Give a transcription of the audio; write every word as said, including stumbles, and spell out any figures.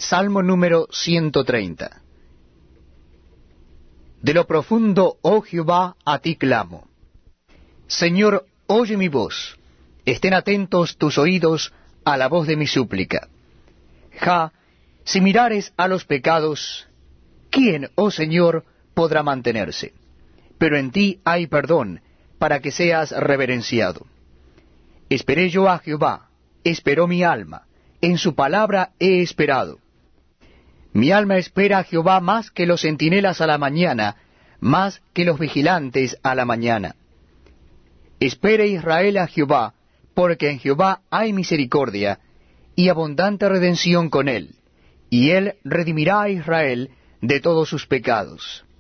Salmo número ciento treinta. De lo profundo, oh Jehová, a ti clamo. Señor, oye mi voz. Estén atentos tus oídos a la voz de mi súplica. Ja, si mirares a los pecados, ¿quién, oh Señor, podrá mantenerse? Pero en ti hay perdón, para que seas reverenciado. Esperé yo a Jehová, esperó mi alma, en su palabra he esperado. Mi alma espera a Jehová más que los centinelas a la mañana, más que los vigilantes a la mañana. Espere Israel a Jehová, porque en Jehová hay misericordia, y abundante redención con él, y él redimirá a Israel de todos sus pecados.